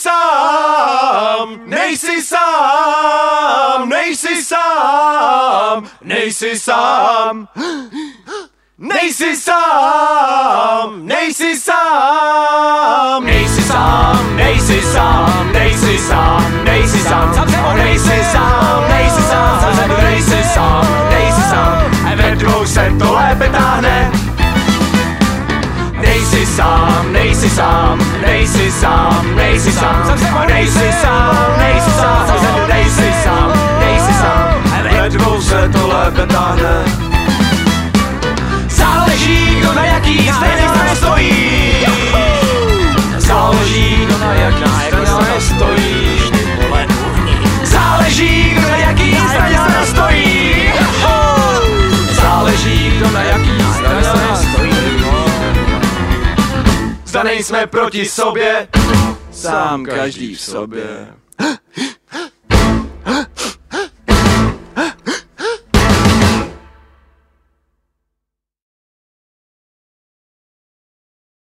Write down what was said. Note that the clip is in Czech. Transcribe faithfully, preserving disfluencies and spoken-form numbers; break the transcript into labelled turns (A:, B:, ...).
A: sám, nejsi sám, nejsi sám, nejsi sám. Nejsi sám, nejsi sám, nejsi sám, nejsi sám, nejsi sám, nejsi sám, nejsi sám, nejsi sám, nejsi sám, nejsi sám, ve dvou se to lépe táhne. Nejsi sám, nejsi sám, nejsi sám, nejsi sám, nejsi sám, nejsi sám, nejsi sám, nejsi sám, ve dvou se to lépe táhne. Záleží, kdo na jaký straně stojí. Záleží, kdo na jaký straně stojí. Záleží, kdo na jaký straně stojí. Záleží, kdo na jaký straně stojí. Zda nejsme proti sobě, sám každý v sobě.